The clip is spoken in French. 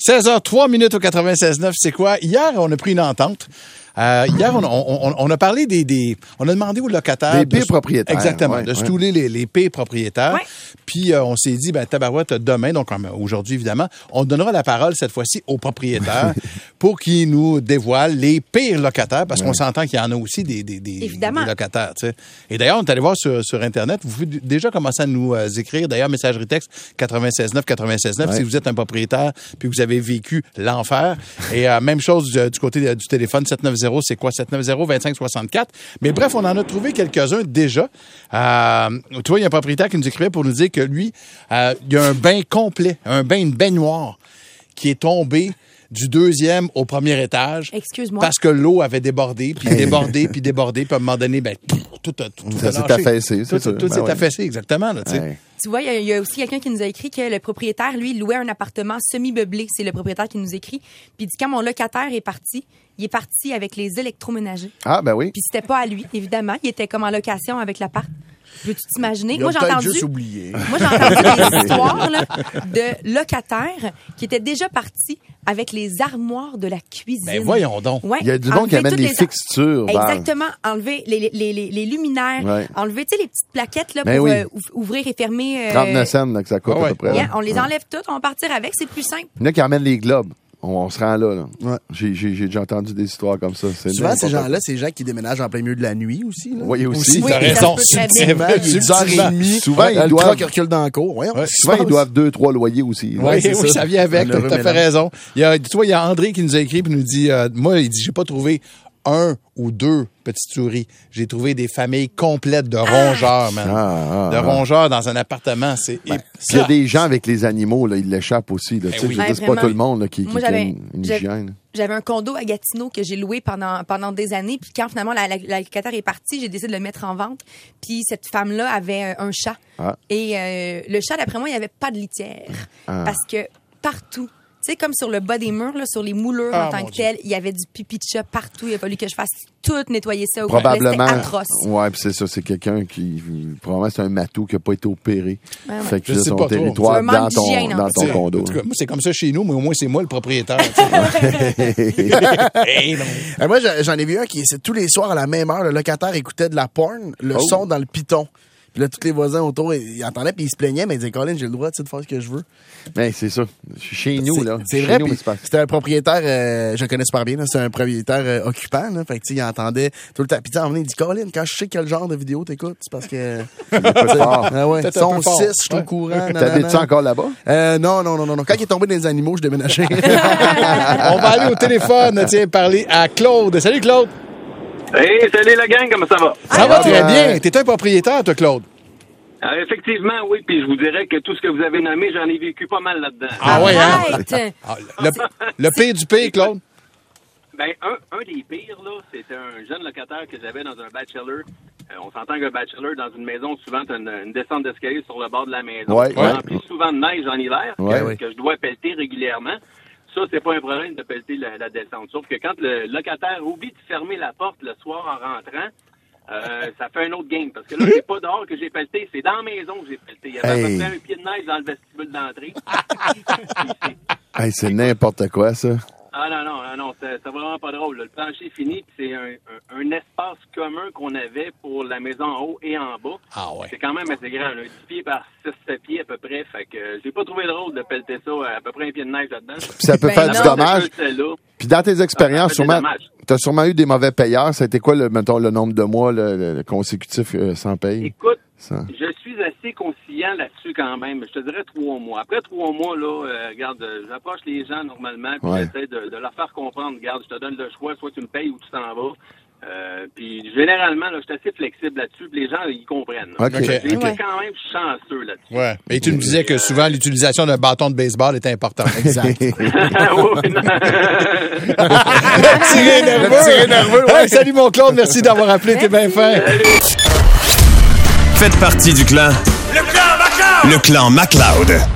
16h03 au 96.9, c'est quoi? Hier, on a pris une entente. Hier, on a parlé on a demandé aux locataires... Des pires propriétaires. Exactement, de se touler les pires propriétaires. Ouais. Puis, on s'est dit, tabarouette, demain, donc aujourd'hui, évidemment, on donnera la parole cette fois-ci aux propriétaires pour qu'ils nous dévoilent les pires locataires, parce qu'on s'entend qu'il y en a aussi des locataires. Tu sais. Et d'ailleurs, on est allé voir sur Internet. Vous pouvez déjà commencer à nous écrire, d'ailleurs, messagerie texte 96.9 si vous êtes un propriétaire puis vous avez vécu l'enfer. Et même chose du côté du téléphone, 790, c'est quoi? 790-2564. Mais bref, on en a trouvé quelques-uns déjà. Tu vois, il y a un propriétaire qui nous écrivait pour nous dire que lui, il y a un bain complet, une baignoire qui est tombée du 2e au 1er étage. Excuse-moi. Parce que l'eau avait débordé, puis débordé, puis à un moment donné, tout ça s'est affaissé. Tout s'est affaissé, exactement. Là, ouais. Tu vois, il y a aussi quelqu'un qui nous a écrit que le propriétaire, lui, louait un appartement semi-meublé. C'est le propriétaire qui nous écrit. Puis il dit, quand mon locataire est parti, il est parti avec les électroménagers. Ah, ben oui. Puis c'était pas à lui, évidemment. Il était comme en location avec l'appart. Peux-tu t'imaginer? Moi, j'ai entendu juste oublié. Moi, j'ai entendu des histoires là, de locataires qui étaient déjà partis avec les armoires de la cuisine. Ben voyons donc. Ouais, il y a du monde qui amène les fixtures. Exactement. Enlever les luminaires. Enlever, tu sais, les petites plaquettes là, pour ouvrir et fermer. 39 cents, là, que ça coûte à peu près. Yeah, on les enlève toutes, on va partir avec, c'est plus simple. Il y en a qui amènent les globes. On se rend là. Ouais. J'ai déjà entendu des histoires comme ça. Souvent, ces gens-là, c'est des gens qui déménagent en plein milieu de la nuit aussi. Là. Oui, aussi. T'as raison. Il est 10h30. Souvent, ils doivent... Le truck recule dans le cours. Souvent, ils doivent 2-3 loyers aussi. Oui, ça vient avec. Tu as fait raison. Il y a André qui nous a écrit et nous dit, moi, il dit, j'ai pas trouvé un ou deux petites souris. J'ai trouvé des familles complètes de rongeurs, man. De rongeurs dans un appartement. Il y a des gens avec les animaux, là, ils l'échappent aussi. Là. Oui. C'est pas tout le monde là, qui a une hygiène. J'avais un condo à Gatineau que j'ai loué pendant des années. Puis quand finalement la locataire est partie, j'ai décidé de le mettre en vente. Puis cette femme-là avait un chat. Et le chat, d'après moi, il n'y avait pas de litière. Parce que partout, tu sais, comme sur le bas des murs, là, sur les moulures en tant que tel, il y avait du pipi de chat partout. Il a fallu que je fasse tout nettoyer ça au complet. C'était atroce. Ouais, puis c'est ça, c'est quelqu'un qui... Probablement, c'est un matou qui n'a pas été opéré. Fait que c'est son territoire dans ton condo. En tout cas, moi, c'est comme ça chez nous, mais au moins, c'est moi le propriétaire. Moi, j'en ai vu un qui, c'est tous les soirs à la même heure, le locataire écoutait de la porn, le son dans le piton. Puis là, tous les voisins autour, ils entendaient, puis ils se plaignaient, mais ils disaient, Colin, j'ai le droit de faire ce que je veux. Ben, c'est ça. Je suis chez nous, là. C'est vrai, puis c'était un propriétaire, je le connais super bien, c'est un propriétaire occupant, là. Fait que, tu sais, il entendait tout le temps. Puis, tu sais, il dit, Colin, quand je sais quel genre de vidéo t'écoutes, c'est parce que. Son 6, je suis au courant. T'habites-tu encore là-bas? Non. Quand il est tombé dans les animaux, je déménageais. On va aller au téléphone, tiens, parler à Claude. Salut, Claude. Hey, salut la gang, comment ça va? Ça va très bien. T'es un propriétaire, toi, Claude? Effectivement, oui, puis je vous dirais que tout ce que vous avez nommé, j'en ai vécu pas mal là-dedans. Ah ouais, hein? Le pire du pire, Claude? Ben, un des pires, là, c'était un jeune locataire que j'avais dans un bachelor. On s'entend qu'un bachelor, dans une maison, souvent, t'as une descente d'escalier sur le bord de la maison. Ouais. Rempli souvent de neige en hiver, que je dois pelleter régulièrement. Ça, c'est pas un problème de pelleter la descente. Sauf que quand le locataire oublie de fermer la porte le soir en rentrant, ça fait un autre game. Parce que là, c'est pas dehors que j'ai pelleté, c'est dans la maison que j'ai pelleté. Il y avait à peu près un pied de neige dans le vestibule d'entrée. C'est n'importe quoi, ça. Ah non, c'est vraiment pas drôle. Le plancher est fini, puis c'est un espace commun qu'on avait pour la maison en haut et en bas. Ah ouais. C'est quand même assez grand, 10 pieds par 6-7 pieds à peu près. Fait que j'ai pas trouvé drôle de pelleter ça à peu près un pied de neige là-dedans. Puis ça peut faire du dommage. Puis dans tes expériences, t'as sûrement eu des mauvais payeurs. Ça a été quoi, mettons, le nombre de mois le consécutif sans paye? Écoute, je suis assez conciliant là-dessus quand même. Je te dirais 3 mois. Après 3 mois, là, regarde, j'approche les gens normalement, puis j'essaie de leur faire comprendre, regarde, je te donne le choix, soit tu me payes ou tu t'en vas. Puis généralement, là, je suis assez flexible là-dessus, puis les gens, ils comprennent. J'ai été quand même chanceux là-dessus. Ouais. Et tu me disais que souvent, l'utilisation d'un bâton de baseball est importante. Exact. Le tiré nerveux. Ouais, salut mon Claude, merci d'avoir appelé, t'es bien fin. Faites partie du clan. Le clan MacLeod.